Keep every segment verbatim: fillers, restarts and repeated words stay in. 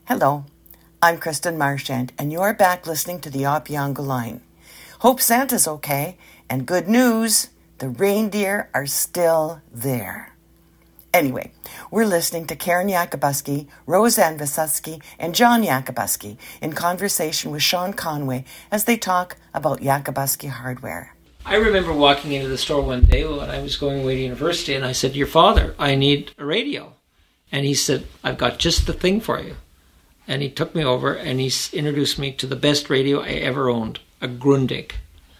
Hello, I'm Kristen Marchand, and you're back listening to the Opeongo Line. Hope Santa's okay, and good news, the reindeer are still there. Anyway, we're listening to Karen Yakubuski, Roseanne Vasuski, and John Yakubuski in conversation with Sean Conway as they talk about Yakubuski hardware. I remember walking into the store one day when I was going away to university, and I said, "Your father, I need a radio." And he said, "I've got just the thing for you." And he took me over and he introduced me to the best radio I ever owned, a Grundig.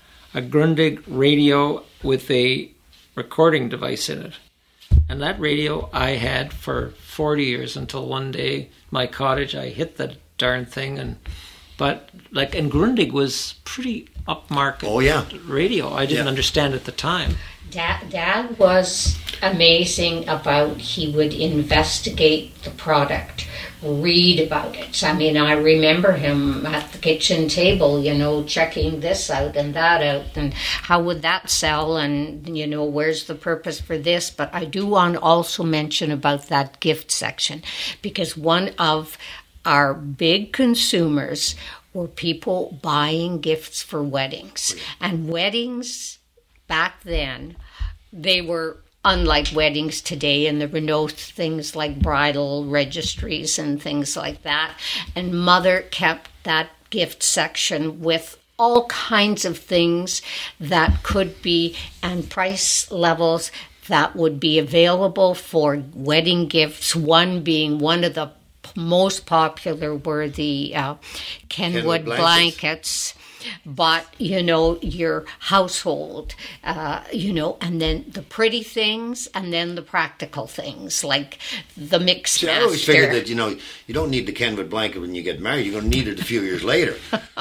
A Grundig radio with a recording device in it. And that radio I had for forty years until one day, my cottage, I hit the darn thing. And But, like, and Grundig was pretty upmarket oh, yeah. radio. I didn't yeah. understand at the time. Dad, Dad was amazing about, he would investigate the product, read about it. I mean, I remember him at the kitchen table, you know, checking this out and that out, and how would that sell, and, you know, where's the purpose for this? But I do want to also mention about that gift section, because one of our big consumers were people buying gifts for weddings. And weddings back then, they were unlike weddings today, and there were no things like bridal registries and things like that. And Mother kept that gift section with all kinds of things that could be, and price levels that would be available for wedding gifts. One being one of the most popular were the uh, Kenwood, Kenwood blankets. blankets. But, you know, your household, uh, you know, and then the pretty things, and then the practical things, like the Mixmaster. See, I always figured that, you know, you don't need the Kenwood blanket when you get married. You're going to need it a few years later.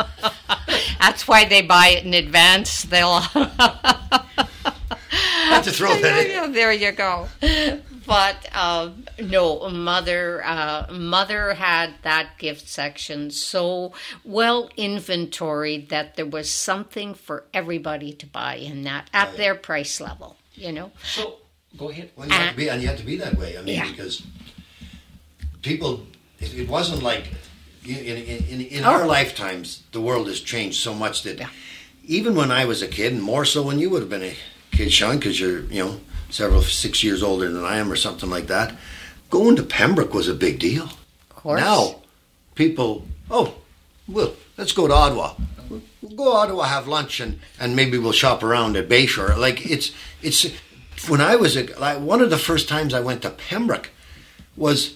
That's why they buy it in advance. They'll... Have to throw that in. There you go. But uh, no, mother, uh, mother had that gift section so well inventoried that there was something for everybody to buy in that at their price level. You know. So go ahead. Well, you have to be, and you have to be that way. I mean, yeah. because people, it, it wasn't like in in, in, in oh. our lifetimes. The world has changed so much that yeah. even when I was a kid, and more so when you would have been a kid, Sean, because you're you know. several six years older than I am or something like that, going to Pembroke was a big deal. Of course. Now, people, oh, well, let's go to Ottawa. We'll go to Ottawa, have lunch, and, and maybe we'll shop around at Bayshore. Like, it's, it's, when I was, a, like, one of the first times I went to Pembroke was,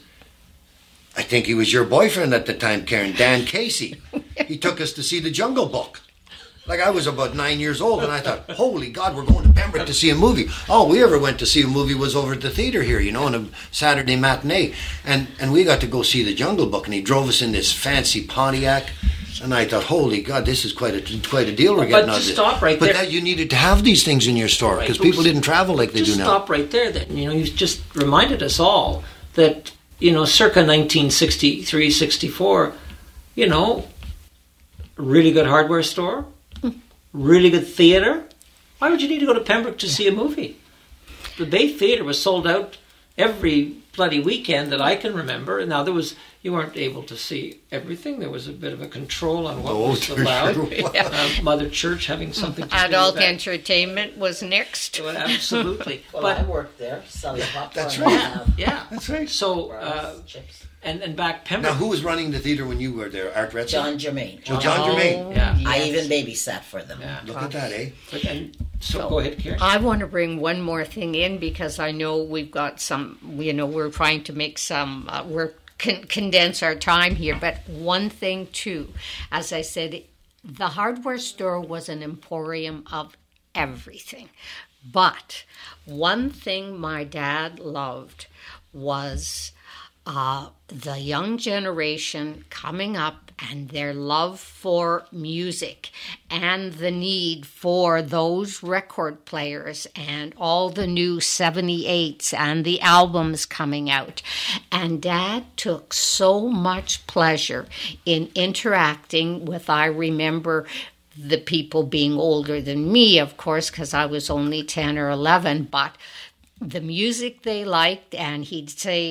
I think he was your boyfriend at the time, Karen, Dan Casey. He took us to see the Jungle Book. Like, I was about nine years old, and I thought, holy God, we're going to Pembroke to see a movie. All we ever went to see a movie was over at the theater here, you know, on a Saturday matinee. And and we got to go see The Jungle Book, and he drove us in this fancy Pontiac. And I thought, holy God, this is quite a quite a deal we're getting out of this. Stop right but there. That you needed to have these things in your store, because right, people didn't travel like they do now. Just stop right there. That, you know, you just reminded us all that, you know, circa nineteen sixty-three, sixty-four, you know, really good hardware store. Really good theatre. Why would you need to go to Pembroke to see a movie? The Bay Theatre was sold out every bloody weekend that I can remember. And now there was, you weren't able to see everything. There was a bit of a control on what oh, was allowed. Sure. Yeah. Uh, Mother Church having something to Adult do with entertainment was next. Well, absolutely. Well, but I worked there selling popcorn. That's right. Yeah, yeah. That's right. So, uh, chips. And, and back Pembroke. Now, who was running the theatre when you were there? Art Retzel? John Germain. Oh, John oh, Germain. Yeah. I even babysat for them. Yeah. Look at that, eh? But, and, so, so go ahead, Karen. I want to bring one more thing in, because I know we've got some, you know, we're trying to make some, uh, we're con- condense our time here. But one thing, too, as I said, the hardware store was an emporium of everything. But one thing my dad loved was uh, the young generation coming up and their love for music and the need for those record players and all the new seventy-eights and the albums coming out. And Dad took so much pleasure in interacting with, I remember, the people being older than me, of course, because I was only ten or eleven, but the music they liked, and he'd say,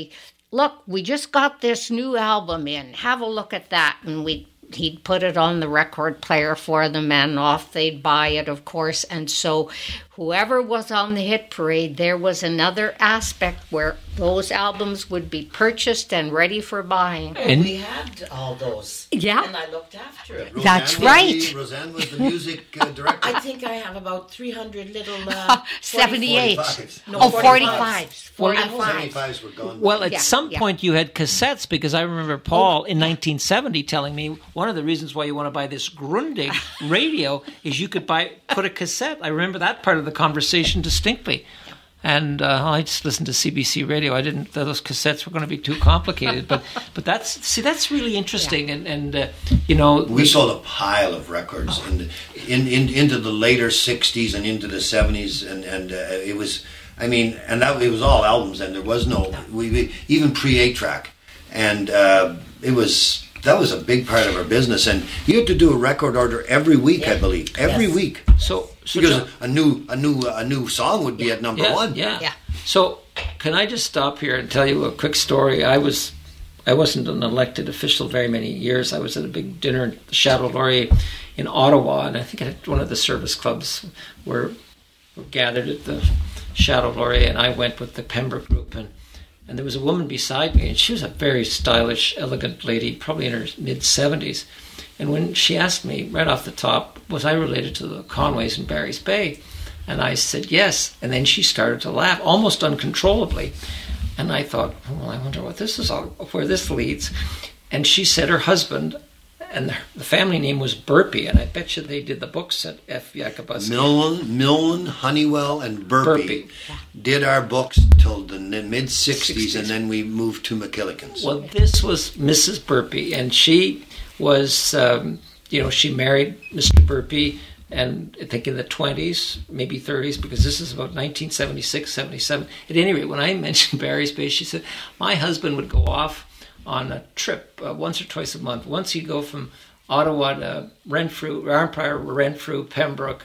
look, we just got this new album in. Have a look at that. And we he'd put it on the record player for them, and off they'd buy it, of course. And so whoever was on the hit parade, there was another aspect where those albums would be purchased and ready for buying. And we had all those. Yeah. And I looked after it. Roseanne That's was right. the- Roseanne was the music uh, director. I think I have about three hundred little... Uh, seventy-eight. forty-fives. No, Oh, forty-fives. forty-fives. Well, forty-five. seventy-fives were gone. Well, at Yeah, some yeah. point you had cassettes, because I remember Paul in nineteen seventy telling me one of the reasons why you want to buy this Grundig radio is you could buy put a cassette. I remember that part of the conversation distinctly. And uh, I just listened to C B C Radio. I didn't; those cassettes were going to be too complicated. But but that's see, that's really interesting. And and uh, you know, We sold a pile of records in, the, in, in into the later sixties and into the seventies, and and uh, it was, I mean, and that it was all albums, and there was no we, we even pre eight track, and uh, it was that was a big part of our business, and you had to do a record order every week, I Yeah. believe, every Yes. week, so so because John- a new a new a new song would be at number yeah, one. Yeah. Yeah. So can I just stop here and tell you a quick story? I was, I wasn't an elected official very many years. I was at a big dinner at the Chateau Laurier in Ottawa, and I think at one of the service clubs were, were gathered at the Chateau Laurier, and I went with the Pembroke group, and and there was a woman beside me, and she was a very stylish, elegant lady, probably in her mid seventies. And when she asked me right off the top, was I related to the Conways in Barry's Bay? And I said yes. And then she started to laugh almost uncontrollably. And I thought, well, I wonder what this is all, where this leads. And she said her husband, and the family name was Burpee, and I bet you they did the books at F. Yakubowski. Milne, Milne, Honeywell, and Burpee, Burpee. did our books till the mid sixties, and then we moved to McKilligan's. Well, this was Missus Burpee, and she was, um, you know, she married Mister Burpee, and I think in the twenties, maybe thirties, because this is about nineteen seventy-six, seventy-seven. At any rate, when I mentioned Barry's Bay, she said, my husband would go off on a trip uh, once or twice a month. Once he'd go from Ottawa to Renfrew, Arnprior, Renfrew, Pembroke,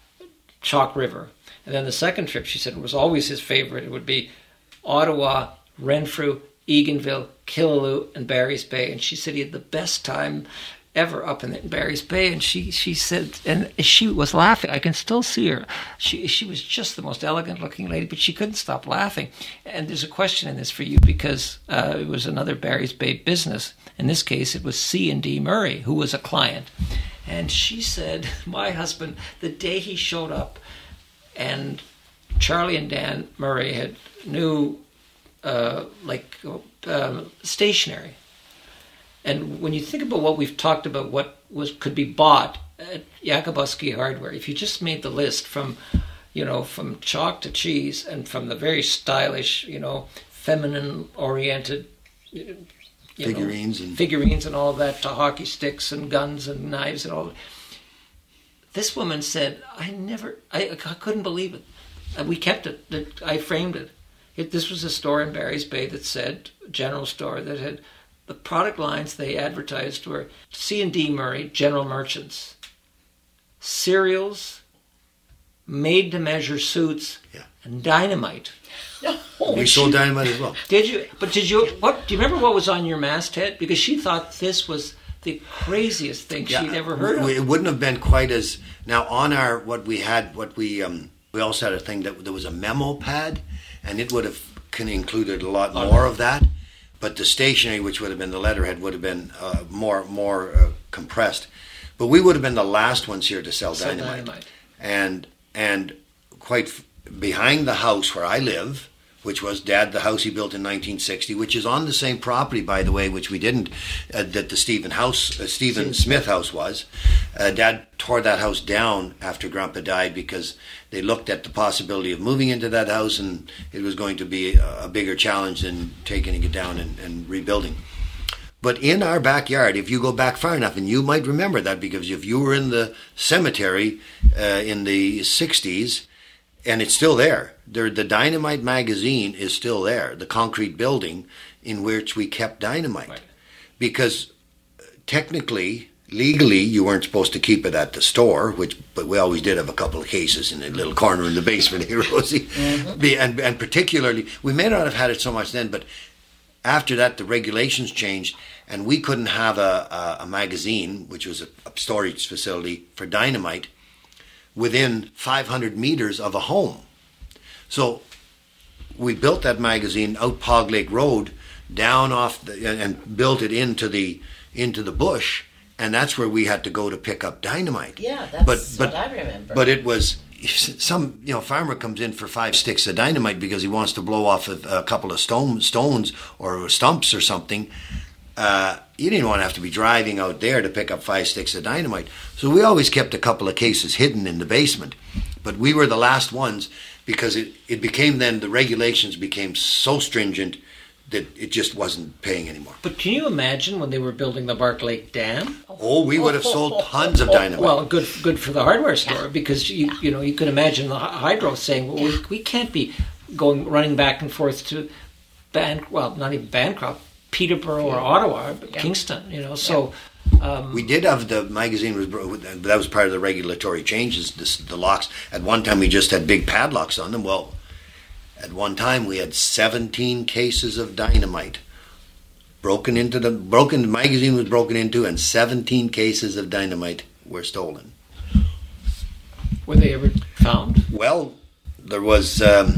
Chalk River. And then the second trip, she said, was always his favorite. It would be Ottawa, Renfrew, Eganville, Killaloe, and Barry's Bay. And she said he had the best time ever up in, in Barry's Bay. And she, she said, and she was laughing. I can still see her. She she was just the most elegant looking lady, but she couldn't stop laughing. And there's a question in this for you, because uh, it was another Barry's Bay business. In this case, it was C and D Murray, who was a client. And she said, my husband, the day he showed up, and Charlie and Dan Murray had new, uh, like, uh, stationery. And when you think about what we've talked about, what was could be bought at Yakubowski Hardware, if you just made the list from, you know, from chalk to cheese, and from the very stylish, you know, feminine-oriented, you Figurines know, and- figurines and all of that, to hockey sticks and guns and knives and all that. This woman said, I never, I, I couldn't believe it. And we kept it. That I framed it. it. This was a store in Barry's Bay that said, a general store, that had the product lines they advertised were C and D Murray, general merchants, cereals, made-to-measure suits, Yeah. and dynamite. We sold dynamite as well. Did you? But did you? What do you remember? What was on your masthead? Because she thought this was the craziest thing she'd ever heard we, of. It wouldn't have been quite as now on our what we had. What we um, we also had a thing that there was a memo pad, and it would have can included a lot more of that. But the stationery, which would have been the letterhead, would have been uh, more more uh, compressed. But we would have been the last ones here to sell Sell dynamite. dynamite. and and quite f- behind the house where I live, which was Dad, the house he built in nineteen sixty, which is on the same property, by the way, which we didn't, uh, that the Stephen house, uh, Stephen Smith house was. Uh, Dad tore that house down after Grandpa died because they looked at the possibility of moving into that house, and it was going to be a, a bigger challenge than taking it down and, and rebuilding. But in our backyard, if you go back far enough, and you might remember that because if you were in the cemetery uh, in the sixties, and it's still there. There, the Dynamite magazine is still there, the concrete building in which we kept dynamite. Right. Because technically, legally, you weren't supposed to keep it at the store, which but we always did have a couple of cases in a little corner in the basement here, Rosie. Mm-hmm. And, and particularly, we may not have had it so much then, but after that, the regulations changed, and we couldn't have a, a, a magazine, which was a, a storage facility for dynamite, within five hundred meters of a home. So we built that magazine out Pog Lake Road, down off the, and, and built it into the into the bush, and that's where we had to go to pick up dynamite. Yeah, that's but, but, what I remember. But it was some you know farmer comes in for five sticks of dynamite because he wants to blow off a, a couple of stone, stones or stumps or something. Uh, you didn't want to have to be driving out there to pick up five sticks of dynamite. So we always kept a couple of cases hidden in the basement. But we were the last ones because it, it became then, the regulations became so stringent that it just wasn't paying anymore. But can you imagine when they were building the Bark Lake Dam? Oh, we would have sold tons of dynamite. Well, good good for the hardware store, because you you know you could imagine the hydro saying, well, we, we can't be going running back and forth to Ban well not even Bancroft, Peterborough or Ottawa, but Yeah. Kingston. You know, so um, we did have the magazine was that was part of the regulatory changes. This, the locks at one time we just had big padlocks on them. Well, at one time we had seventeen cases of dynamite broken into the broken the magazine was broken into, and seventeen cases of dynamite were stolen. were they ever found? Well, there was um,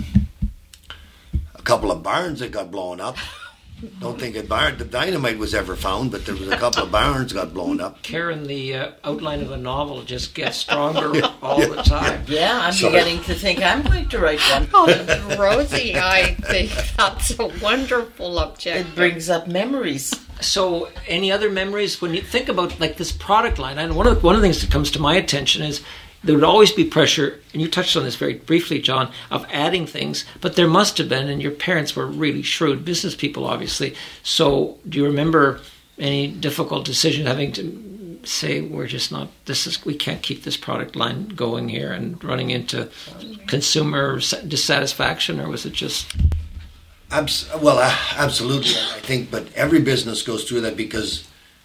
a couple of barns that got blown up. Don't think a barn, the dynamite was ever found, but there was a couple of barns got blown up. Karen, the uh, outline of a novel just gets stronger all the time. Yeah, I'm Sorry. beginning to think I'm going to write one. Oh, Rosie, I think that's a wonderful object. It brings up memories. So, any other memories when you think about like this product line? And one of the, one of the things that comes to my attention is there would always be pressure, and you touched on this very briefly, John, of adding things. But there must have been, and your parents were really shrewd business people, obviously. So, do you remember any difficult decision having to say, "We're just not. This is we can't keep this product line going here," and running into consumer dissatisfaction, or was it just? Abs- well, uh, absolutely, I think, but every business goes through that because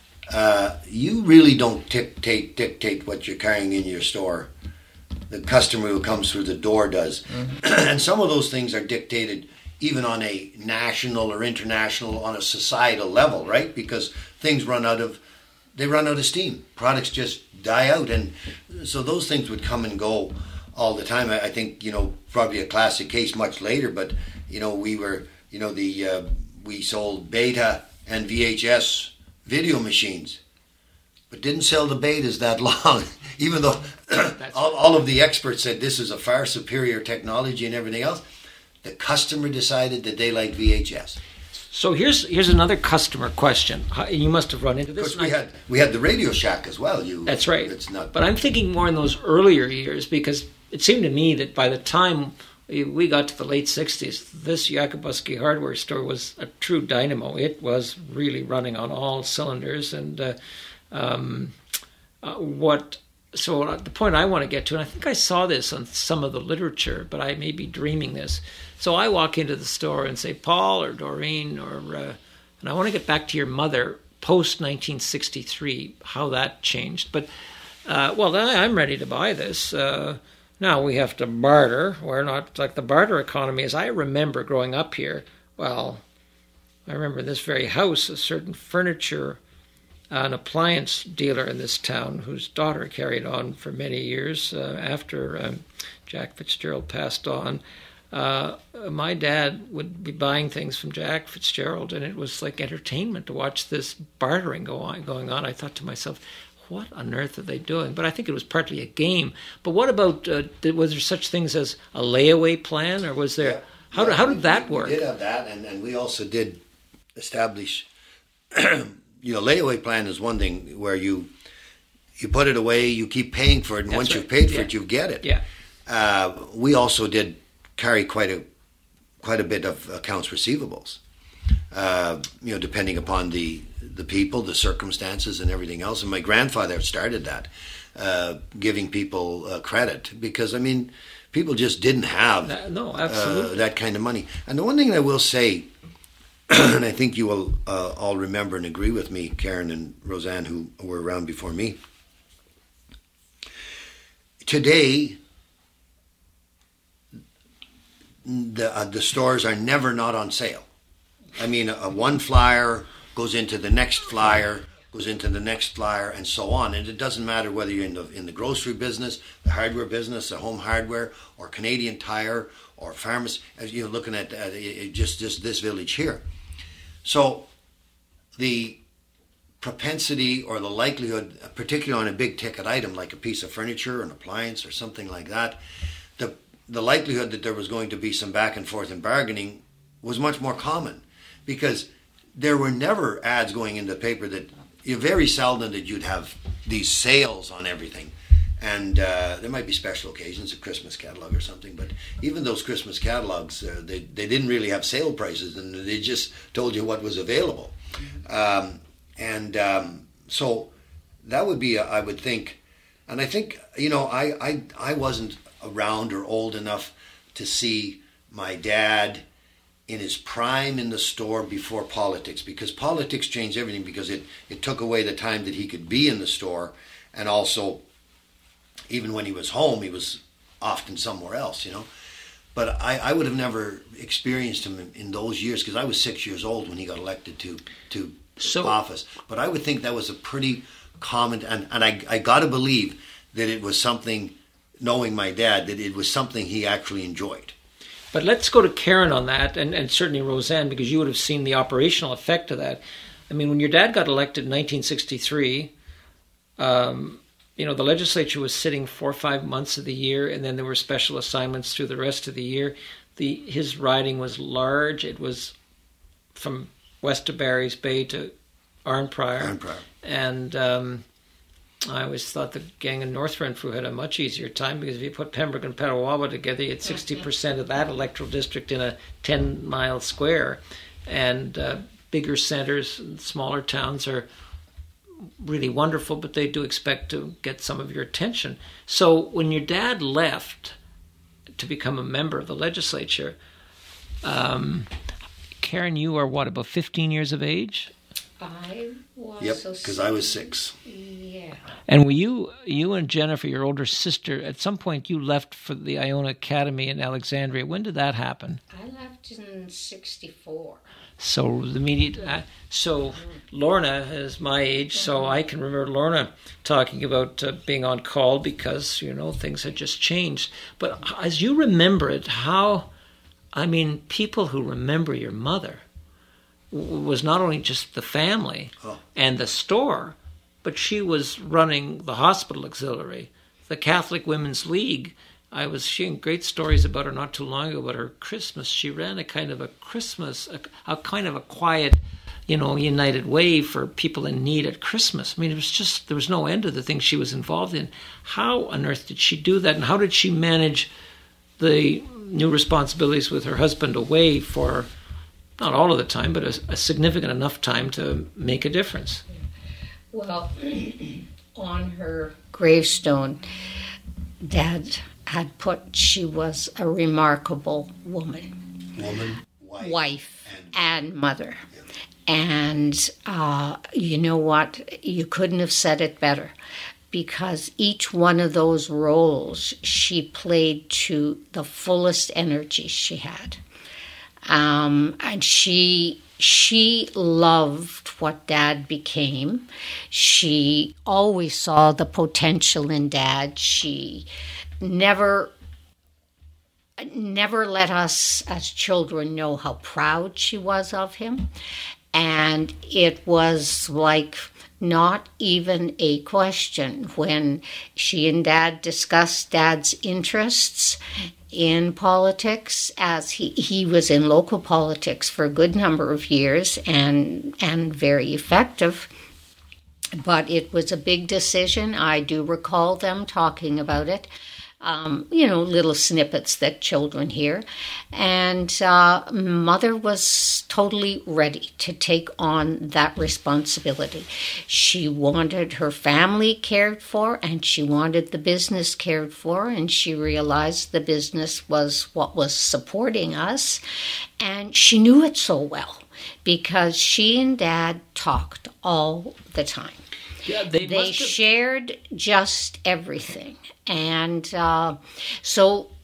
uh, you really don't dictate dictate what you're carrying in your store. The customer who comes through the door does, mm-hmm. And some of those things are dictated even on a national or international, on a societal level, right? Because things run out of they run out of steam. Products just die out, and so those things would come and go all the time. I, I think you know probably a classic case much later, but. You know, we were, you know, the uh, we sold Beta and V H S video machines, but didn't sell the Betas that long, even though all, all of the experts said this is a far superior technology and everything else. The customer decided that they liked V H S. So here's here's another customer question. How- You must have run into Of this. course, we and I- had we had the Radio Shack as well. You That's right. It's not, But I'm thinking more in those earlier years, because it seemed to me that by the time we got to the late sixties, this Yakubuski hardware store was a true dynamo. It was really running on all cylinders. And uh, um, uh, what? So the point I want to get to, and I think I saw this on some of the literature, but I may be dreaming this. So I walk into the store and say, Paul or Doreen, or uh, and I want to get back to your mother post nineteen sixty-three, how that changed. But uh, well, then I'm ready to buy this. Uh, Now we have to barter. We're not like the barter economy. As I remember growing up here, well, I remember in this very house, a certain furniture, uh, an appliance dealer in this town whose daughter carried on for many years uh, after um, Jack Fitzgerald passed on. Uh, my dad would be buying things from Jack Fitzgerald, and it was like entertainment to watch this bartering go on, going on. I thought to myself, what on earth are they doing? But I think it was partly a game. But what about, uh, did, was there such things as a layaway plan, or was there, Yeah. how, Yeah, how we- did that we work? We did have that, and, and we also did establish, you know, layaway plan is one thing where you you put it away, you keep paying for it, and That's once right. you've paid for Yeah. it, you get it. Yeah. Uh, we also did carry quite a quite a bit of accounts receivables, uh, you know, depending upon the the people, the circumstances, and everything else. And my grandfather started that, uh, giving people uh, credit, because I mean, people just didn't have Uh, no, uh, absolutely. that kind of money. And the one thing I will say, and I think you will uh, all remember and agree with me, Karen and Roseanne, who were around before me. Today, the uh, the stores are never not on sale. I mean, a, a one flyer goes into the next flyer, goes into the next flyer, and so on. And it doesn't matter whether you're in the in the grocery business, the hardware business, the home hardware, or Canadian Tire, or pharmacy. As you're looking at uh, just just this village here. So the propensity or the likelihood, particularly on a big ticket item like a piece of furniture, an appliance, or something like that, the the likelihood that there was going to be some back and forth in bargaining was much more common, because there were never ads going in the paper that, you very seldom that you'd have these sales on everything. And uh, there might be special occasions, a Christmas catalog or something, but even those Christmas catalogs, uh, they, they didn't really have sale prices, and they just told you what was available. Um, and um, so that would be, a, I would think, and I think, you know, I, I, I wasn't around or old enough to see my dad in his prime in the store before politics, because politics changed everything, because it, it took away the time that he could be in the store, and also even when he was home, he was often somewhere else, you know. But I, I would have never experienced him in, in those years, because I was six years old when he got elected to to So- office. But I would think that was a pretty common, and, and I, I got to believe that it was something, knowing my dad, that it was something he actually enjoyed. But let's go to Karen on that, and, and certainly Roseanne, because you would have seen the operational effect of that. I mean, when your dad got elected in nineteen sixty-three, um, you know, the legislature was sitting four or five months of the year, and then there were special assignments through the rest of the year. The his riding was large. It was from west of Barry's Bay to Arnprior. Arnprior. And um, I always thought the gang in North Renfrew had a much easier time, because if you put Pembroke and Petawawa together, you had sixty percent of that electoral district in a ten-mile square. And uh, bigger centres and smaller towns are really wonderful, but they do expect to get some of your attention. So when your dad left to become a member of the legislature, um, Karen, you are what, about fifteen years of age? I was. Yep, so because I was six. Yeah. And were you, you and Jennifer, your older sister, at some point you left for the Iona Academy in Alexandria. When did that happen? I left in sixty-four. So the immediate, uh, so Lorna is my age, so I can remember Lorna talking about uh, being on call, because, you know, things had just changed. But as you remember it, how, I mean, people who remember your mother w- was not only just the family Oh. and the store, but she was running the hospital auxiliary, the Catholic Women's League. I was hearing great stories about her not too long ago, about her Christmas. She ran a kind of a Christmas, a, a kind of a quiet, you know, United Way for people in need at Christmas. I mean, it was just, there was no end to the things she was involved in. How on earth did she do that? And how did she manage the new responsibilities with her husband away for, not all of the time, but a, a significant enough time to make a difference? Well, on her gravestone, Dad had put she was a remarkable woman, Woman, wife, wife, and- and mother. And uh, you know what? You couldn't have said it better, because each one of those roles she played to the fullest energy she had. Um, and she she loved what Dad became. She always saw the potential in Dad. She never never let us as children know how proud she was of him. And it was like not even a question when she and Dad discussed Dad's interests in politics, as he, he was in local politics for a good number of years and and very effective. But it was a big decision. I do recall them talking about it. Um, you know, little snippets that children hear. And uh, Mother was totally ready to take on that responsibility. She wanted her family cared for, and she wanted the business cared for, and she realized the business was what was supporting us. And she knew it so well, because she and Dad talked all the time. Yeah, they, They must have, shared just everything. And uh, so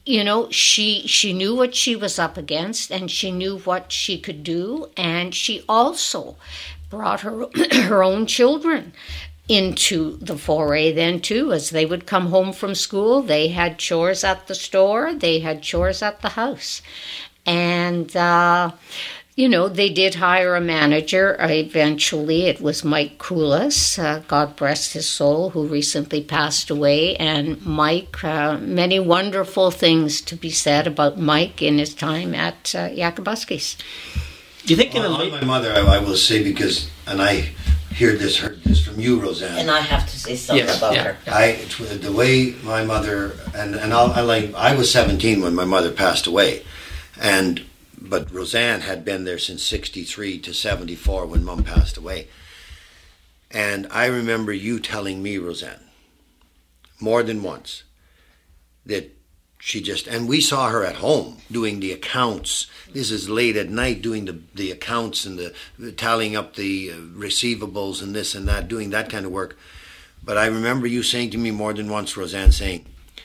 you know, she she knew what she was up against, and she knew what she could do, and she also brought her her own children into the foray then too. As they would come home from school, they had chores at the store, they had chores at the house, and uh, you know, they did hire a manager. Eventually, it was Mike Koulas, uh, God rest his soul, who recently passed away. And Mike, uh, many wonderful things to be said about Mike in his time at uh, Yakabuski's. Do you think in On, a on late... my mother, I, I will say, because, and I hear this, heard this from you, Roseanne. And I have to say something Yes, about yeah. her. I it- the way my mother and and I'll, I like I was seventeen when my mother passed away, and but Roseanne had been there since sixty-three to seventy-four when Mum passed away, and I remember you telling me, Roseanne, more than once, that she just, and we saw her at home doing the accounts. This is late at night doing the, the accounts and the, the tallying up the uh, receivables and this and that, doing that kind of work. But I remember you saying to me more than once, Roseanne, saying,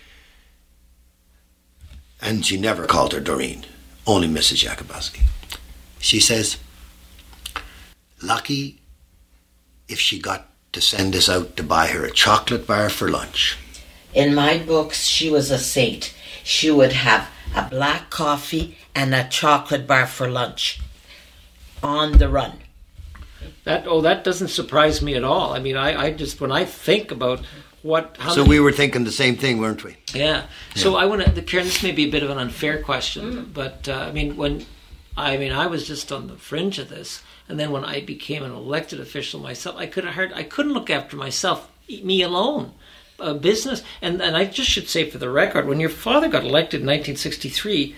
and she never called her Doreen, only Missus Yakabuski. She says, lucky if she got to send us out to buy her a chocolate bar for lunch. In my books, she was a saint. She would have a black coffee and a chocolate bar for lunch on the run. That oh, that doesn't surprise me at all. I mean, I, I just when I think about what how So many, we were thinking the same thing, weren't we? yeah. So I want to, Karen. This may be a bit of an unfair question, but uh, I mean, when I mean, I was just on the fringe of this, and then when I became an elected official myself, I could hard I couldn't look after myself, me alone. A business, and and I just should say for the record, when your father got elected in nineteen sixty-three,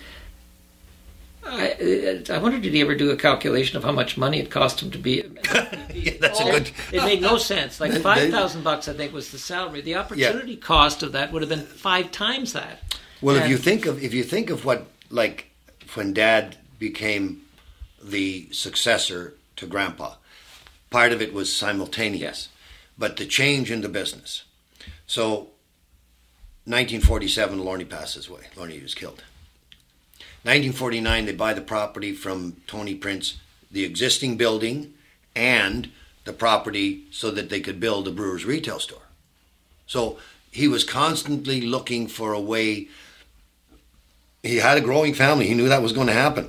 I I wondered, did he ever do a calculation of how much money it cost him to be? Yeah, that's a good. It made no sense. Like five thousand bucks, I think, was the salary. The opportunity Yeah. cost of that would have been five times that. Well, if And- you think of if you think of what, like when Dad became the successor to Grandpa, part of it was simultaneous, but the change in the business. So, nineteen forty-seven, Lorne passes away. Lorne was killed. nineteen forty-nine, they buy the property from Tony Prince, the existing building, and the property so that they could build a Brewer's retail store. So he was constantly looking for a way. He had a growing family. He knew that was going to happen.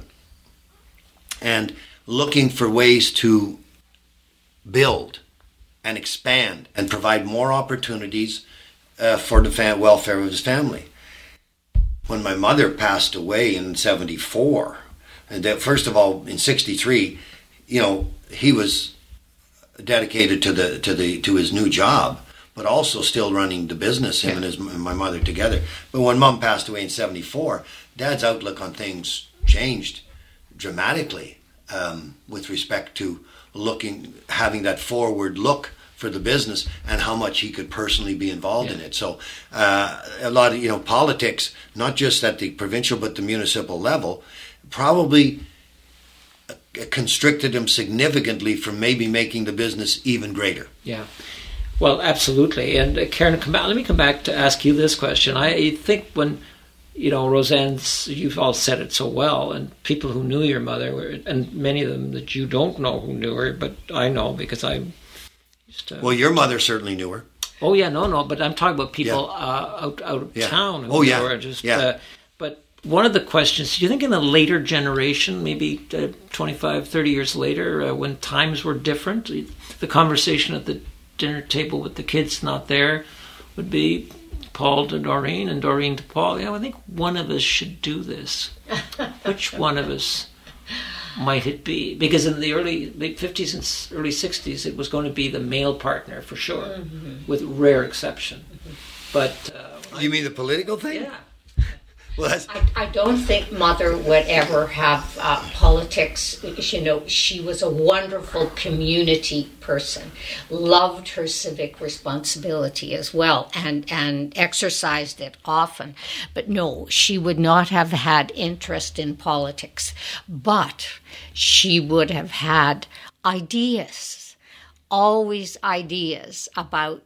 And looking for ways to build and expand and provide more opportunities uh, for the fa- welfare of his family. When my mother passed away in seventy-four, and that, first of all, in sixty-three, you know, he was dedicated to the to the to his new job, but also still running the business, him and his and my mother together. But when Mum passed away in seventy-four, Dad's outlook on things changed dramatically um, with respect to looking, having that forward look for the business and how much he could personally be involved yeah. in it. So uh, a lot of, you know, politics, not just at the provincial but the municipal level, probably constricted him significantly from maybe making the business even greater. Yeah. Well, absolutely. And uh, Karen, come back, let me come back to ask you this question. I think when, you know, Roseanne's, you've all said it so well, and people who knew your mother, were, and many of them that you don't know who knew her, but I know because I used to... Well, your mother certainly knew her. Oh, yeah, no, no, but I'm talking about people Yeah. uh, out, out of Yeah. town who Oh, knew yeah. her. Just, Yeah. uh, but one of the questions, do you think in the later generation, maybe uh, twenty-five, thirty years later, uh, when times were different, the conversation at the dinner table with the kids not there would be Paul to Doreen and Doreen to Paul? Yeah, I think one of us should do this. Which one of us might it be? Because in the early late fifties and early sixties, it was going to be the male partner for sure, mm-hmm. with rare exception. Mm-hmm. But uh, you mean the political thing? Yeah. Well, that's... I, I don't think Mother would ever have uh, politics. You know, she was a wonderful community person, loved her civic responsibility as well, and, and exercised it often. But no, she would not have had interest in politics. But she would have had ideas, always ideas about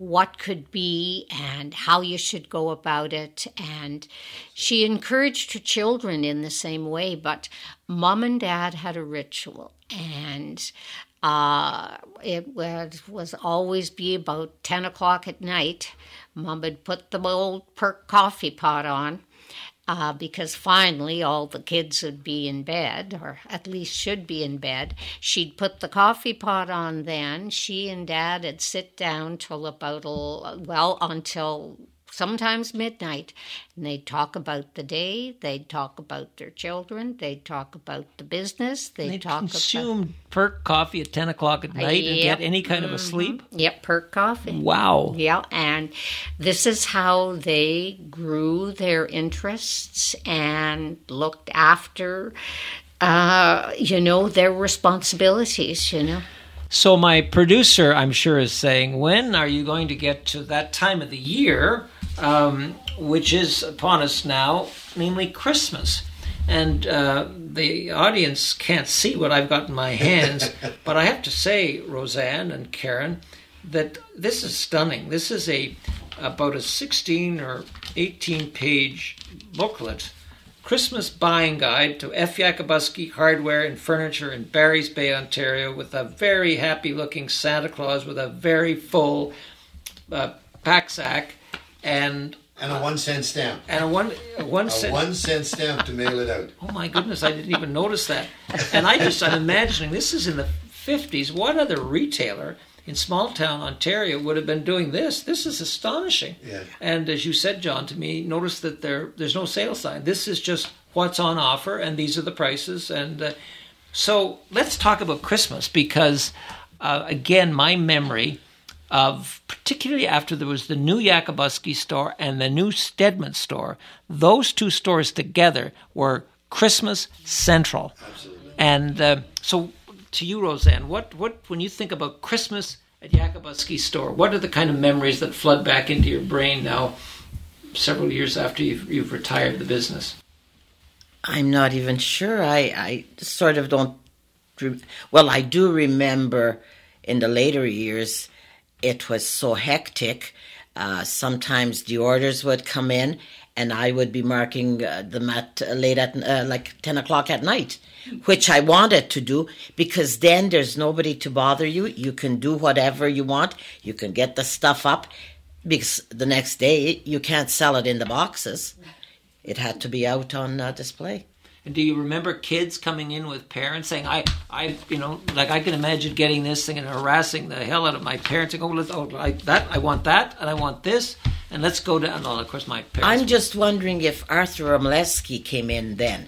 what could be and how you should go about it. And she encouraged her children in the same way, but Mom and Dad had a ritual, and uh, it was, was always be about ten o'clock at night. Mom would put the old Perk coffee pot on, Uh, because finally all the kids would be in bed, or at least should be in bed. She'd put the coffee pot on then. She and Dad would sit down till about, well, until sometimes midnight. And they'd talk about the day. They'd talk about their children. They'd talk about the business. They'd, They'd talk consume about... Perk coffee at ten o'clock at night and Yep. get any kind of a sleep? Yep, Perk coffee. Wow. Yeah, and this is how they grew their interests and looked after, uh, you know, their responsibilities, you know. So my producer, I'm sure, is saying, when are you going to get to that time of the year, um, which is upon us now, namely Christmas? And uh, the audience can't see what I've got in my hands, but I have to say, Roseanne and Karen, that this is stunning. This is a about a sixteen or eighteen page booklet, Christmas buying guide to F. Yakabuski Hardware and Furniture in Barry's Bay, Ontario, with a very happy looking Santa Claus with a very full uh, pack sack and And a one cent stamp. and a one a one A cent one cent stamp to mail it out. Oh my goodness, I didn't even notice that. And I just, I'm imagining, this is in the fifties. What other retailer in small town Ontario would have been doing this? This is astonishing. Yeah. And as you said, John, to me, notice that there there's no sale sign. This is just what's on offer, and these are the prices. And uh, so let's talk about Christmas, because, uh, again, my memory of, particularly after there was the new Yakabuski store and the new Stedman store, those two stores together were Christmas central. Absolutely. And uh, so to you, Roseanne, what, what when you think about Christmas at Yakabuski store, what are the kind of memories that flood back into your brain now, several years after you've, you've retired the business? I'm not even sure. I, I sort of don't... Re- well, I do remember in the later years, it was so hectic. Uh, sometimes the orders would come in, and I would be marking uh, them at uh, late at uh, like ten o'clock at night, which I wanted to do, because then there's nobody to bother you. You can do whatever you want. You can get the stuff up, because the next day you can't sell it in the boxes. It had to be out on uh, display. And do you remember kids coming in with parents saying, I, I, you know, like I can imagine getting this thing and harassing the hell out of my parents and go, let's, oh, I, that, I want that, and I want this, and let's go down. Oh, of course, my parents. I'm just wondering if Arthur Omleski came in then.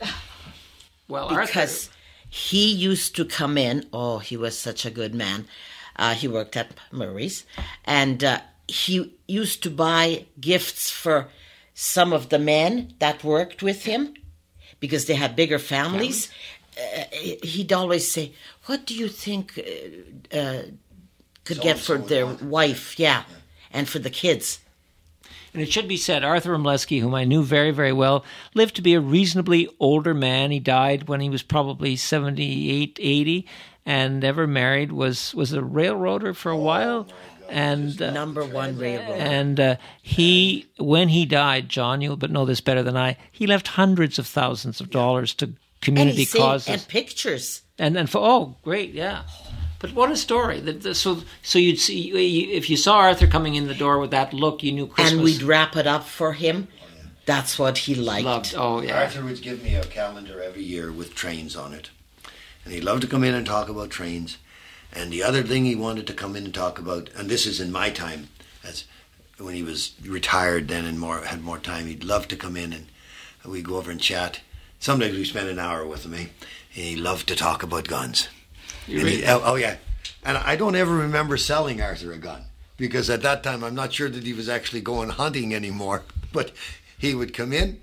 well, Because Arthur, he used to come in. Oh, he was such a good man. Uh, he worked at Murray's. And uh, he used to buy gifts for some of the men that worked with him, because they had bigger families. Uh, he'd always say, what do you think uh, uh, could So get and for so their and what? wife? Yeah. yeah, and for the kids. And it should be said, Arthur Omleski, whom I knew very, very well, lived to be a reasonably older man. He died when he was probably seventy-eight, eighty, and ever married, was, was a railroader for a while. And uh, Number one railroad. And uh, he, when he died, John, you'll but know this better than I, he left hundreds of thousands of dollars to And community he saved- causes. and pictures. And and for oh, great, yeah. But what a story! That that- so so you'd see you, if you saw Arthur coming in the door with that look, you knew Christmas. And we'd wrap it up for him. That's what he liked. loved. Oh yeah. Arthur would give me a calendar every year with trains on it. And he loved to come in and talk about trains. And the other thing he wanted to come in and talk about, and this is in my time, that's when he was retired then and more had more time, he'd love to come in and we'd go over and chat. Sometimes we spend an hour with him, eh? And he loved to talk about guns. You And he- really- oh, oh yeah. And I don't ever remember selling Arthur a gun, because at that time I'm not sure that he was actually going hunting anymore. But he would come in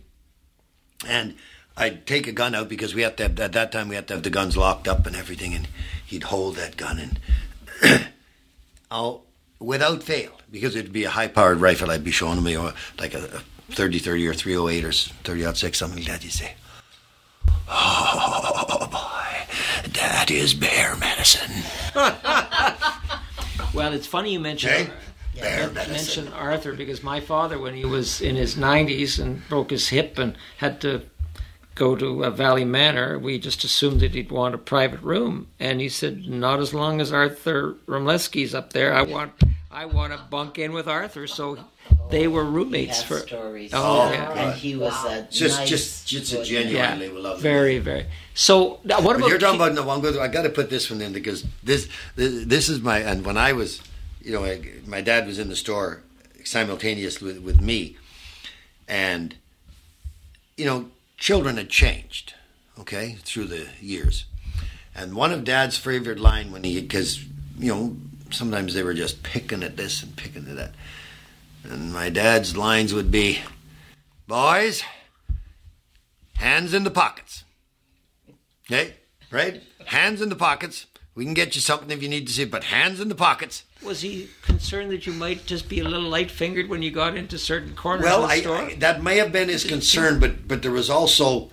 and I'd take a gun out, because we had to have, at that time we had to have the guns locked up and everything, and he'd hold that gun and oh, without fail, because it'd be a high-powered rifle, I'd be showing him, you know, like a, a thirty thirty or three oh eight or thirty oh six, something like that. You'd say, "Oh boy, that is bear medicine." Well, it's funny you mentioned. Okay. bear You medicine. mentioned Arthur because my father, when he was in his nineties and broke his hip and had to go to uh, Valley Manor, we just assumed that he'd want a private room, and he said, "Not as long as Arthur Rumleski's up there. I want, I want to bunk in with Arthur." So they were roommates He for. had stories. Oh, yeah. And he was a Just, nice, just, just a good- genuinely Yeah, lovely. very, very. So now what But about? you're talking Ki- about no. I'm going to, I got to put this one in because this, this, this is my. And when I was, you know, I, my dad was in the store simultaneously with, with me, and you know, children had changed, okay, through the years. And one of Dad's favorite line when he, because you know, sometimes they were just picking at this and picking at that, and my dad's lines would be, "Boys, hands in the pockets." Okay, right? Hands in the pockets. We can get you something if you need to see, but hands in the pockets. Was he concerned that you might just be a little light-fingered when you got into certain corners Well, of the I, store? I, that may have been his concern, but but there was also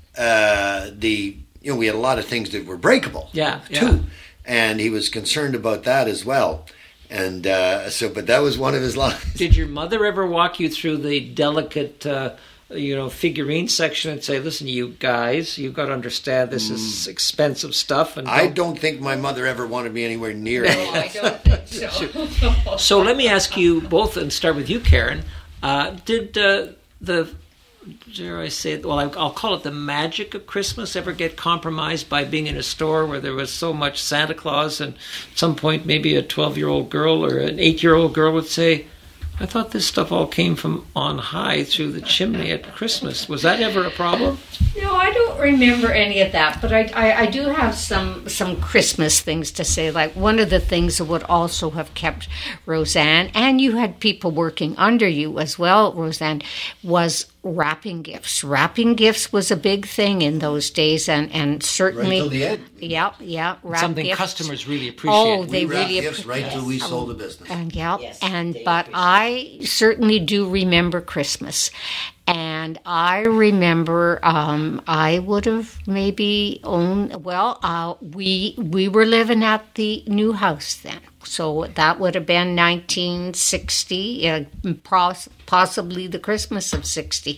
uh, the you know we had a lot of things that were breakable. Yeah, too, yeah. and he was concerned about that as well. And uh, so, but that was one of his lines. Did your mother ever walk you through the delicate, uh, you know, figurine section and say, "Listen, you guys, you've got to understand this is expensive stuff"? And I don't think my mother ever wanted me anywhere near No, it. I don't think so. So let me ask you both, and start with you, Karen. Uh, did uh, the, dare I say, well, I'll call it the magic of Christmas, ever get compromised by being in a store where there was so much Santa Claus, and at some point maybe a twelve-year-old girl or an eight-year-old girl would say, "I thought this stuff all came from on high through the chimney at Christmas." Was that ever a problem? No, I don't remember any of that, but I, I, I do have some some Christmas things to say. Like one of the things that would also have kept Roseanne, and you had people working under you as well, Roseanne, was wrapping gifts. Wrapping gifts was a big thing in those days, and, and certainly, Right till the end. yeah, yeah, wrap Something gifts. customers really appreciate. Oh, they We wrapped really gifts right till we sold the business. And yeah, Yes, and they but appreciate I certainly do remember Christmas, and I remember um, I would have maybe owned. Well, uh, we we were living at the new house then, so that would have been nineteen sixty, uh, pos- possibly the Christmas of sixty,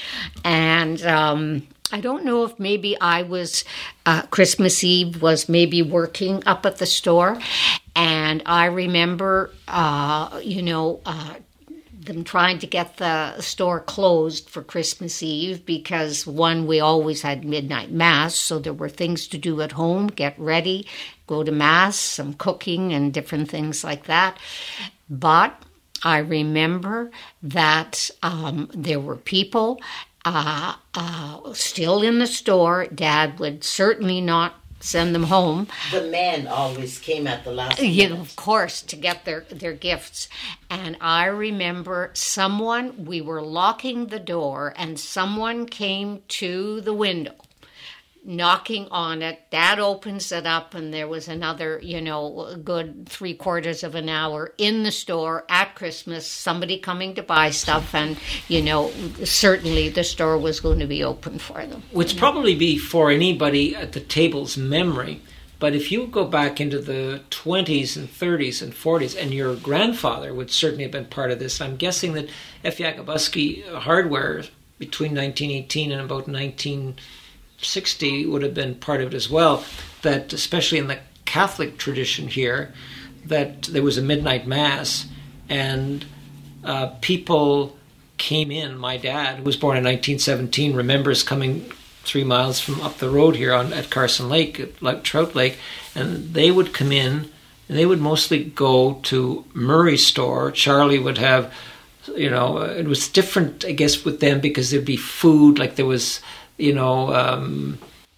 and. Um, I don't know if maybe I was, uh, Christmas Eve was maybe working up at the store. And I remember, uh, you know, uh, them trying to get the store closed for Christmas Eve because, one, we always had midnight mass. So there were things to do at home, get ready, go to mass, some cooking and different things like that. But I remember that um, there were people Uh, uh, still in the store. Dad would certainly not send them home. The men always came at the last You know, minute. of course, to get their, their gifts. And I remember someone, we were locking the door, and someone came to the window, knocking on it. Dad opens it up, and there was another, you know, a good three quarters of an hour in the store at Christmas, somebody coming to buy stuff, and, you know, certainly the store was going to be open for them. Which probably be for anybody at the table's memory. But if you go back into the twenties and thirties and forties, and your grandfather would certainly have been part of this, I'm guessing that F. Yakabuski Hardware between nineteen eighteen and about nineteen sixty would have been part of it as well, that especially in the Catholic tradition here, that there was a midnight mass, and uh, people came in. My dad, who was born in nineteen seventeen, remembers coming three miles from up the road here on at Carson Lake, at like Trout Lake, and they would come in, and they would mostly go to Murray's store. Charlie would have, you know, it was different, I guess, with them because there'd be food, like there was, you know, um,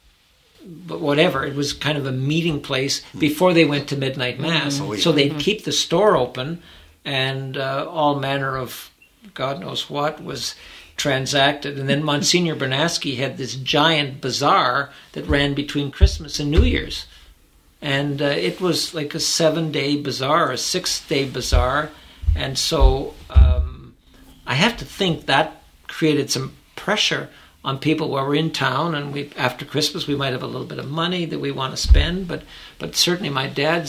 but whatever. It was kind of a meeting place before they went to midnight mass. Oh, yeah. So they'd keep the store open, and uh, all manner of God knows what was transacted. And then Monsignor Bernaski had this giant bazaar that ran between Christmas and New Year's. And uh, it was like a seven-day bazaar, a six-day bazaar. And so um, I have to think that created some pressure on people while we're in town, and we after Christmas we might have a little bit of money that we want to spend, but but certainly my dad's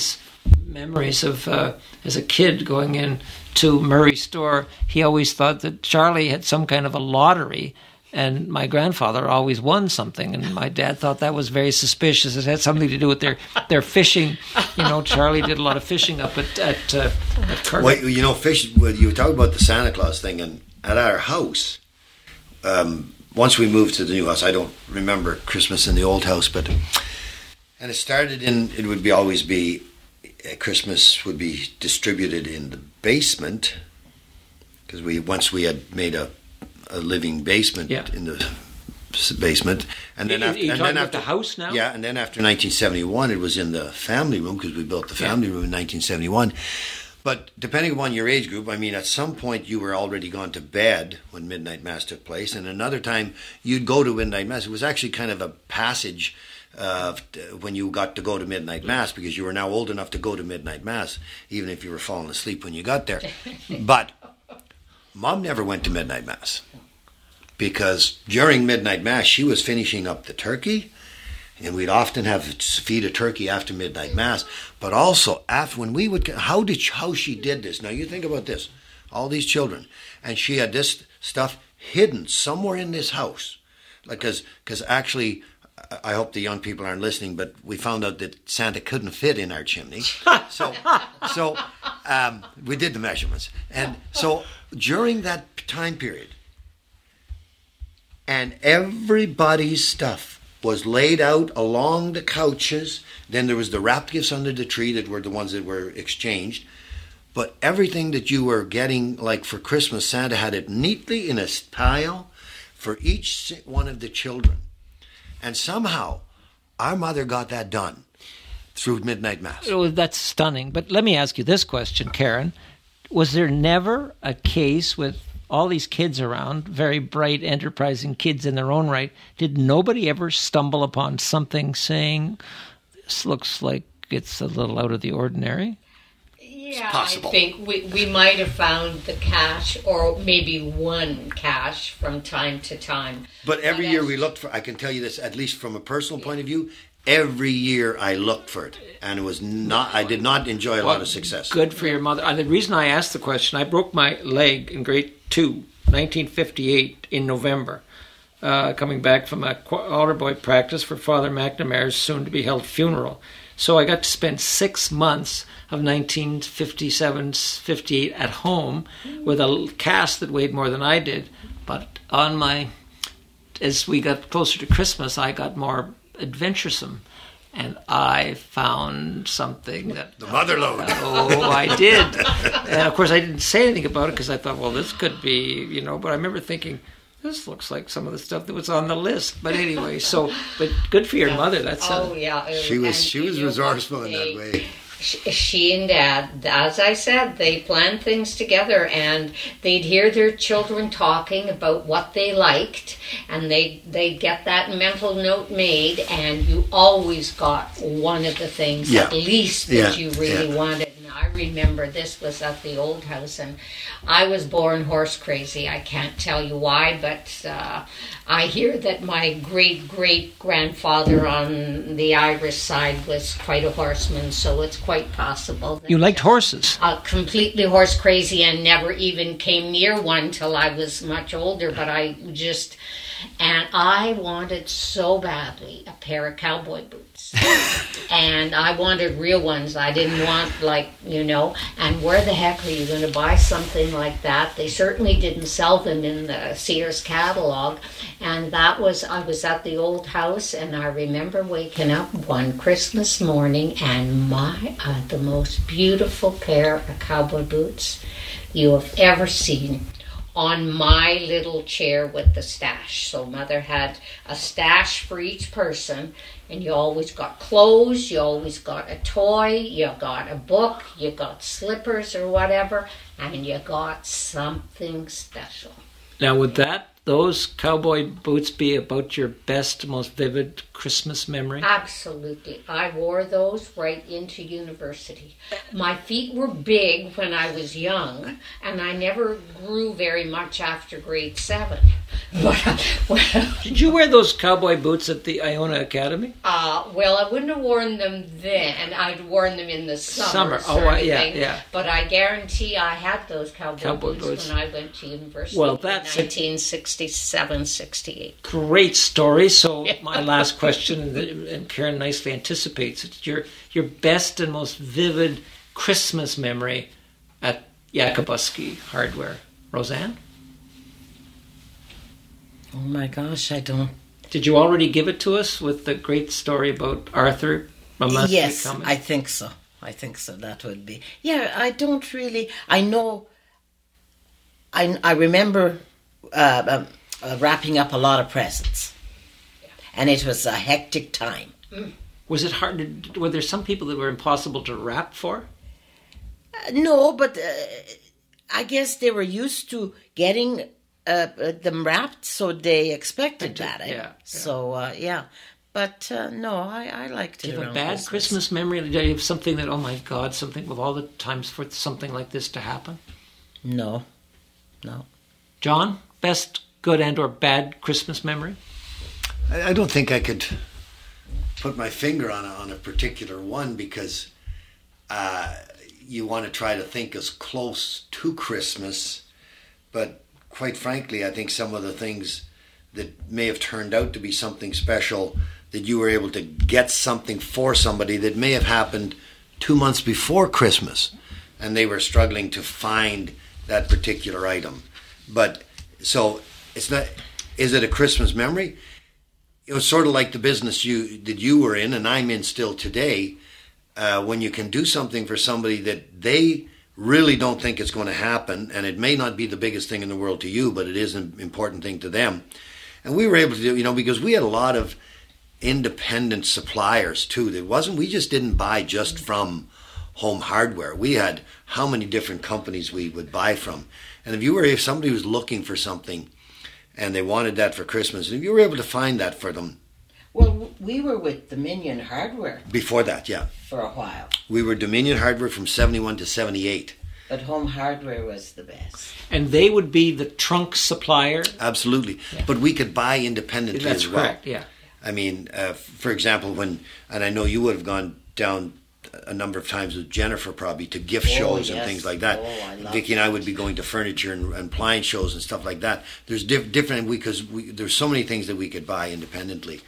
memories of uh, as a kid going in to Murray's store. He always thought that Charlie had some kind of a lottery, and my grandfather always won something, and my dad thought that was very suspicious. It had something to do with their, their fishing. You know, Charlie did a lot of fishing up at at, uh, at Carter. Well, you know, fish. Well, you talk about the Santa Claus thing, and at our house, um, once we moved to the new house, I don't remember Christmas in the old house, but and it started in. It would be always be uh, Christmas would be distributed in the basement because we once we had made a. a living basement yeah. in the basement, and then Are after, you and talking then about after the house now? Yeah, and then after nineteen seventy-one, it was in the family room because we built the family yeah. room in nineteen seventy-one. But depending upon your age group, I mean, at some point you were already gone to bed when midnight mass took place, and another time you'd go to midnight mass. It was actually kind of a passage uh, when you got to go to midnight mass because you were now old enough to go to midnight mass, even if you were falling asleep when you got there. But Mom never went to midnight mass because during midnight mass she was finishing up the turkey, and we'd often have feed a turkey after midnight mass. But also after when we would, how did how she did this? Now you think about this, all these children, and she had this stuff hidden somewhere in this house, like because because actually. I hope the young people aren't listening, but we found out that Santa couldn't fit in our chimney. So so um, we did the measurements. And so during that time period, and everybody's stuff was laid out along the couches. Then there was the wrapped gifts under the tree that were the ones that were exchanged. But everything that you were getting, like for Christmas, Santa had it neatly in a pile for each one of the children. And somehow, our mother got that done through midnight mass. Oh, that's stunning. But let me ask you this question, Karen. Was there never a case with all these kids around, very bright, enterprising kids in their own right, did nobody ever stumble upon something saying, this looks like it's a little out of the ordinary? Yeah, I think we, we might have found the cash, or maybe one cash from time to time. But every but year as, we looked for, I can tell you this, at least from a personal yeah. point of view, every year I looked for it. And it was not, I did not enjoy a well, lot of success. Good for your mother. And the reason I asked the question, I broke my leg in grade two, nineteen fifty-eight, in November, uh, coming back from a altar boy practice for Father McNamara's soon-to-be-held funeral. So I got to spend six months of nineteen fifty-seven fifty-eight at home with a cast that weighed more than I did. But on my, as we got closer to Christmas, I got more adventuresome. And I found something that... The mother load. Oh, I did. And of course I didn't say anything about it because I thought, well, this could be, you know, but I remember thinking, this looks like some of the stuff that was on the list. But anyway, so, but good for your yeah. mother. That's oh, a, yeah. She was, and she was resourceful in that way. She and Dad, as I said, they planned things together, and they'd hear their children talking about what they liked, and they they'd get that mental note made, and you always got one of the things yeah. at least that yeah. you really yeah. wanted. And I remember this was at the old house, and I was born horse crazy. I can't tell you why, but uh, I hear that my great-great-grandfather on the Irish side was quite a horseman, so it's quite possible. You liked horses? Uh, completely horse crazy, and never even came near one till I was much older, but I just... And I wanted so badly a pair of cowboy boots. And I wanted real ones. I didn't want, like, you know, and where the heck are you going to buy something like that? They certainly didn't sell them in the Sears catalog. And that was, I was at the old house, and I remember waking up one Christmas morning, and my, uh, the most beautiful pair of cowboy boots you have ever seen, on my little chair with the stash. So Mother had a stash for each person, and you always got clothes, you always got a toy, you got a book, you got slippers or whatever, and you got something special. Now, would that, those cowboy boots be about your best, most vivid Christmas memory? Absolutely. I wore those right into university. My feet were big when I was young, and I never grew very much after grade seven. But, well, Did you wear those cowboy boots at the Iona Academy? uh, well, I wouldn't have worn them then. I'd worn them in the summer. Summer. Oh, or uh, yeah, anything. yeah. But I guarantee I had those cowboy, Cowboy boots, boots. when I went to university Well, that's a- in nineteen sixty-seven, sixty-eight. Great story. So my last question, and, and Karen nicely anticipates it. Your your best and most vivid Christmas memory at Yakabuski Hardware, Roseanne? Oh my gosh, I don't. Did you already give it to us with the great story about Arthur? Ramaswamy Yes, coming? I think so. I think so. That would be. Yeah, I don't really. I know. I I remember uh, um, uh, wrapping up a lot of presents, and it was a hectic time. Was it hard? To, were there some people that were impossible to wrap for? Uh, no, but uh, I guess they were used to getting uh, uh, them wrapped, so they expected that. eh? yeah, yeah. So uh, yeah, but uh, no, I I liked it. Do you have a around bad Christmas. Christmas memory? Do you have something that, oh my God, something with all the times for something like this to happen? No, no. John, best good and or bad Christmas memory? I, I don't think I could put my finger on a, on a particular one because uh, you want to try to think as close to Christmas, but quite frankly, I think some of the things that may have turned out to be something special, that you were able to get something for somebody that may have happened two months before Christmas, and they were struggling to find that particular item. But so it's not. Is it a Christmas memory? It was sort of like the business you that you were in, and I'm in still today. Uh, when you can do something for somebody that they really don't think it's going to happen, and it may not be the biggest thing in the world to you, but it is an important thing to them. And we were able to do, you know, because we had a lot of independent suppliers too. There wasn't, we just didn't buy just from Home Hardware. We had how many different companies we would buy from. And if you were, if somebody was looking for something and they wanted that for Christmas, if you were able to find that for them. Well, we were with Dominion Hardware Before that, yeah. for a while, We were Dominion Hardware from seventy-one to seventy-eight. but Home Hardware was the best. And they would be the trunk supplier? Absolutely. But we could buy independently That's as well. correct, yeah. I mean, uh, for example, when, and I know you would have gone down a number of times with Jennifer probably to gift Oh, shows and yes. things like that. Oh, I love Vicki and I that. would be going to furniture and, and appliance shows and stuff like that. There's diff- different, because we, there's so many things that we could buy independently.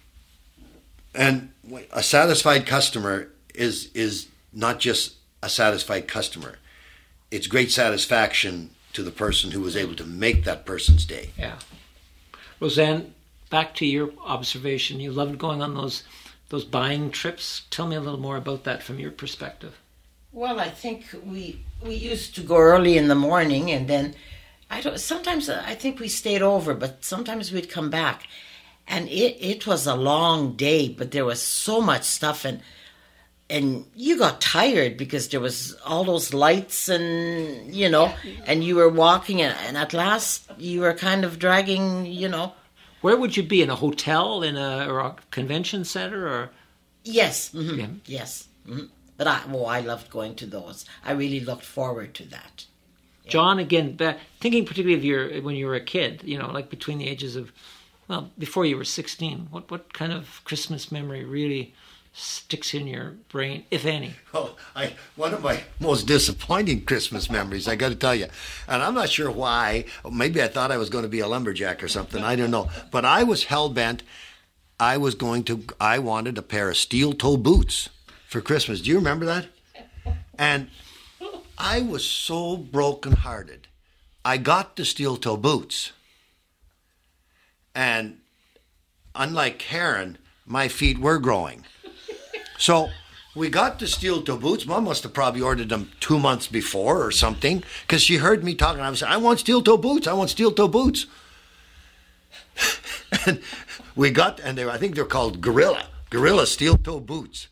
And a satisfied customer is is not just a satisfied customer. It's great satisfaction to the person who was able to make that person's day. Yeah. Roseanne, back to your observation. You loved going on those those buying trips. Tell me a little more about that from your perspective. Well, I think we we used to go early in the morning, and then I don't. Sometimes I think we stayed over, but sometimes we'd come back, and it it was a long day. But there was so much stuff, and and you got tired because there was all those lights, and you know, and you were walking, and, and at last you were kind of dragging, you know. Where would you be? In a hotel, in a, or a convention center, or? Yes, mhm, Yeah. yes. mhm. But I, oh, I loved going to those. I really looked forward to that. John, again, back, thinking particularly of your when you were a kid, you know, like between the ages of, well, before you were sixteen. What what kind of Christmas memory really sticks in your brain, if any? Oh, I one of my most disappointing Christmas memories, I got to tell you. And I'm not sure why. Maybe I thought I was going to be a lumberjack or something. I don't know. But I was hell-bent. I was going to, I wanted a pair of steel-toe boots for Christmas. Do you remember that? And I was so broken-hearted. I got the steel-toe boots. And unlike Karen, my feet were growing. So we got the steel-toe boots. Mom must have probably ordered them two months before or something, because she heard me talking. I was saying, I want steel-toe boots. I want steel-toe boots. And we got, and they were, I think they're called Gorilla, Gorilla steel-toe boots.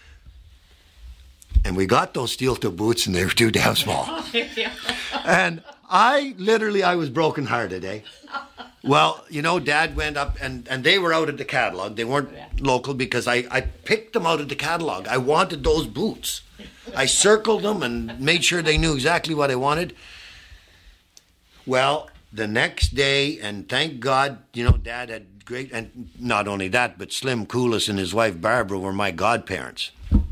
And we got those steel-toe boots, and they were too damn small. And I literally, I was brokenhearted, eh? Well, you know, Dad went up, and, and they were out of the catalog. They weren't local because I, I picked them out of the catalog. I wanted those boots. I circled them and made sure they knew exactly what I wanted. Well, the next day, and thank God, you know, Dad had great, and not only that, but Slim Coolis and his wife Barbara were my godparents.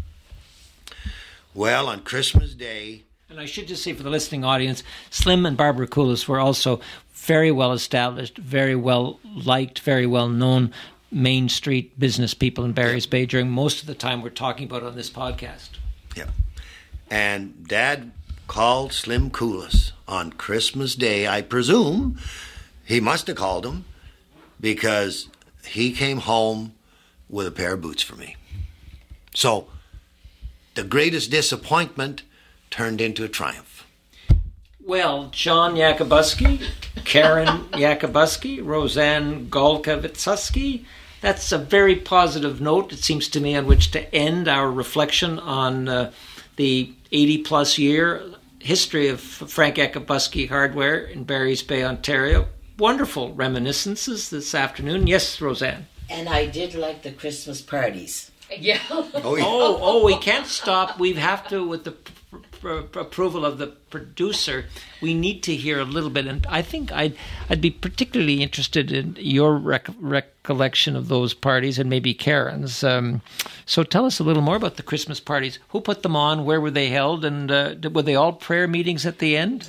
Well, on Christmas Day... And I should just say for the listening audience, Slim and Barbara Coolis were also very well established, very well liked, very well known Main Street business people in Barry's Bay during most of the time we're talking about on this podcast. Yeah. And Dad called Slim Coolis on Christmas Day. I presume he must have called him because he came home with a pair of boots for me. So the greatest disappointment turned into a triumph. Well, John Yakubuski, Karen Yakubuski, Roseanne Golkovitsuski, that's a very positive note, it seems to me, on which to end our reflection on uh, the eighty-plus year history of Frank Yakubuski Hardware in Barry's Bay, Ontario. Wonderful reminiscences this afternoon. Yes, Roseanne? And I did like the Christmas parties. Yeah. Oh, yeah. Oh, oh, we can't stop. We have to, with the pr- pr- approval of the producer, we need to hear a little bit. And I think I'd I'd be particularly interested in your rec- recollection of those parties, and maybe Karen's. Um, so tell us a little more about the Christmas parties. Who put them on? Where were they held? And uh, were they all prayer meetings at the end?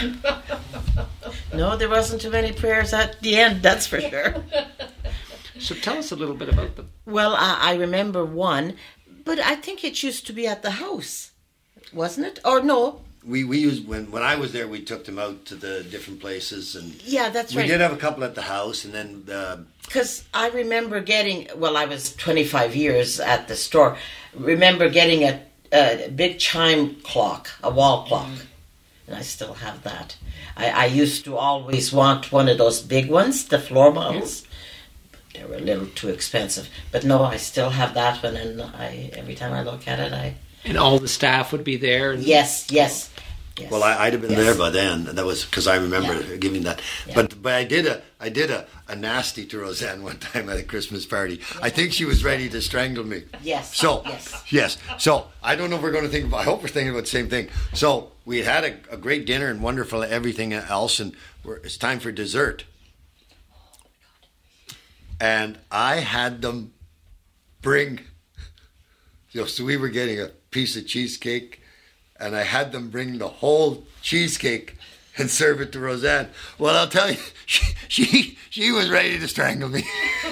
No, there wasn't too many prayers at the end, that's for sure. So tell us a little bit about them. Well, I, I remember one, but I think it used to be at the house, wasn't it? Or no? We we used when when I was there, we took them out to the different places, and Yeah, that's we right. did have a couple at the house, and then uh, Because I remember getting, well, I was twenty-five years at the store, remember getting a, a big chime clock, a wall clock, and I still have that. I, I used to always want one of those big ones, the floor models. They were a little too expensive, but no, I still have that one, and I every time I look at it, I And all the staff would be there. And yes, yes, yes. well, I, I'd have been yes. there by then. That was because I remember Yeah. giving that. Yeah. But but I did a I did a, a nasty to Roseanne one time at a Christmas party. I think she was ready to strangle me. Yes. So yes. yes. So I don't know if we're going to think about. I hope we're thinking about the same thing. So we had a, a great dinner and wonderful everything else, and we're, it's time for dessert. And I had them bring, you know, so we were getting a piece of cheesecake, and I had them bring the whole cheesecake and serve it to Roseanne. Well, I'll tell you, she she, she was ready to strangle me.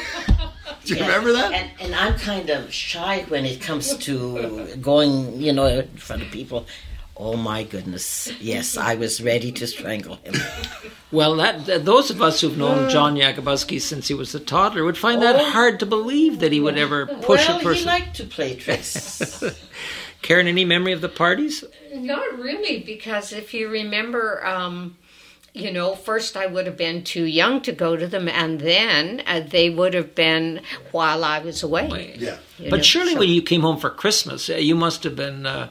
Do you Yeah. remember that? And, and I'm kind of shy when it comes to going, you know, in front of people. Oh my goodness! Yes, I was ready to strangle him. Well, that, th- those of us who've known John Yakubuski since he was a toddler would find that Oh. hard to believe that he would ever push well, a person. he liked to play tricks. Karen, any memory of the parties? Not really, because if you remember, um, you know, first I would have been too young to go to them, and then uh, they would have been while I was away. Yeah. you But know, surely so- when you came home for Christmas, uh, you must have been uh,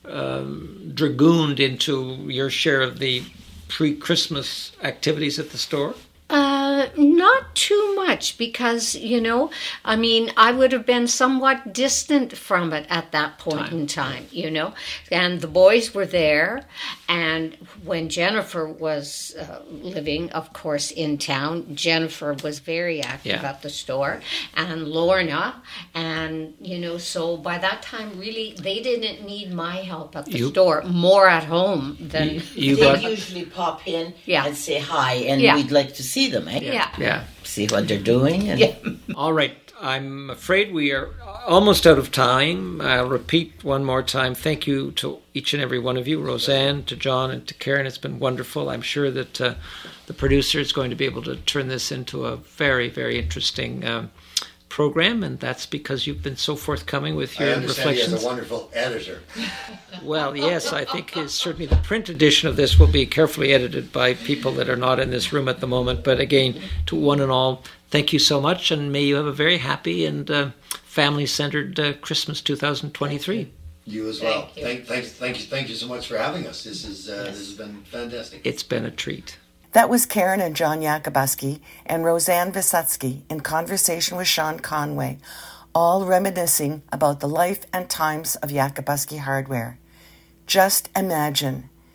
um, dragooned into your share of the pre-Christmas activities at the store? Uh, not too much, because, you know, I mean, I would have been somewhat distant from it at that point Time. in time, you know, and the boys were there, and when Jennifer was uh, living, of course, in town, Jennifer was very active Yeah. at the store, and Lorna, and, you know, so by that time, really, they didn't need my help at the You- store, more at home than... You, you they got... usually pop in Yeah. and say hi, and Yeah. we'd like to see them, eh? Yeah. Yeah. See what they're doing. And Yeah. All right. I'm afraid we are almost out of time. I'll repeat one more time. Thank you to each and every one of you, Roseanne, to John, and to Karen. It's been wonderful. I'm sure that uh, the producer is going to be able to turn this into a very, very interesting um, program, and that's because you've been so forthcoming with I your understand he has reflections. a wonderful editor. Well, yes, I think it's certainly the print edition of this will be carefully edited by people that are not in this room at the moment. But again, to one and all, thank you so much, and may you have a very happy and uh, family-centered uh, Christmas two thousand twenty-three. You as well. Thank you. Thank, thank, thank you, thank you so much for having us. This is uh, this has been fantastic. It's been a treat. That was Karen and John Yakubuski and Roseanne Visetsky in conversation with Sean Conway, all reminiscing about the life and times of Yakubuski Hardware. Just imagine.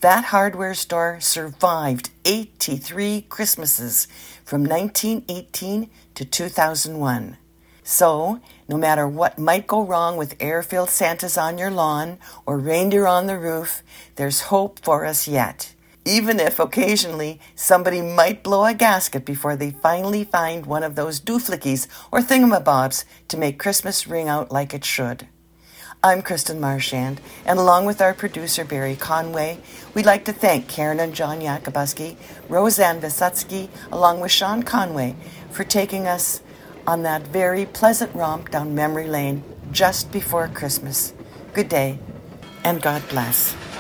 That hardware store survived eighty-three Christmases from nineteen eighteen to two thousand one. So, no matter what might go wrong with air-filled Santas on your lawn or reindeer on the roof, there's hope for us yet. Even if occasionally somebody might blow a gasket before they finally find one of those dooflickies or thingamabobs to make Christmas ring out like it should. I'm Kristen Marchand, and along with our producer Barry Conway, we'd like to thank Karen and John Yakubuski, Roseanne Visutsky, along with Sean Conway, for taking us on that very pleasant romp down memory lane just before Christmas. Good day, and God bless.